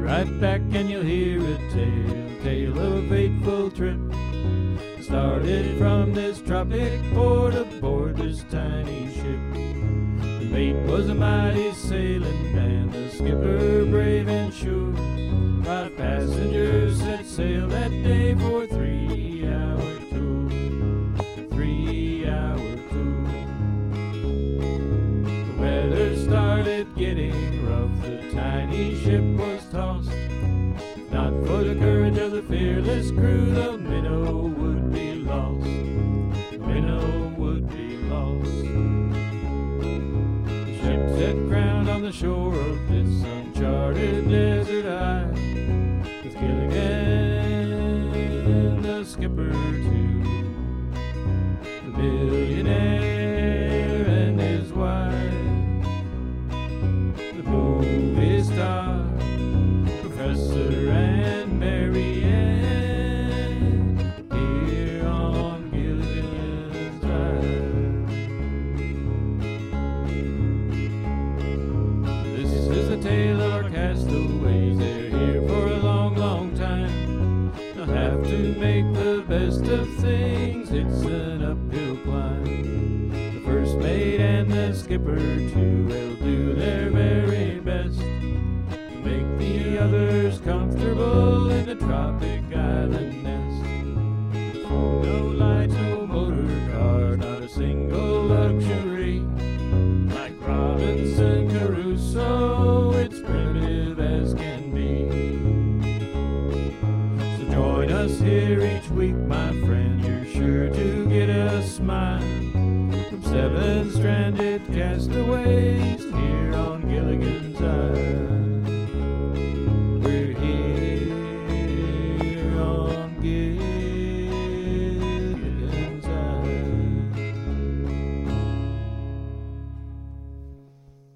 right back and you'll hear a tale of a fateful trip. Started from this tropic port aboard this tiny ship. The mate was a mighty sailing man, the skipper brave and sure. 5 passengers set sail that day for a 3-hour tour. A 3-hour tour. The weather started getting rough, the tiny ship was tossed. Not for the courage of the fearless crew, the minnow would be lost. The minnow would be lost. The ship set ground on the shore of this uncharted desert isle, with Gilligan, the skipper too, the billionaire and his wife, the movie star, Professor and Mary Ann, here on Gilligan's Island. This is the tale of our castaways. They're here for a long, long time. They'll have to make the best of things. It's an uphill climb. The first mate and the skipper too will do their very best to make the others comfortable in the tropic island nest. No lights, no motor car, not a single luxury. Like Robinson Crusoe, it's primitive as can be. So join us here each week, my friend, you're sure to get a smile from 7 stranded castaways here on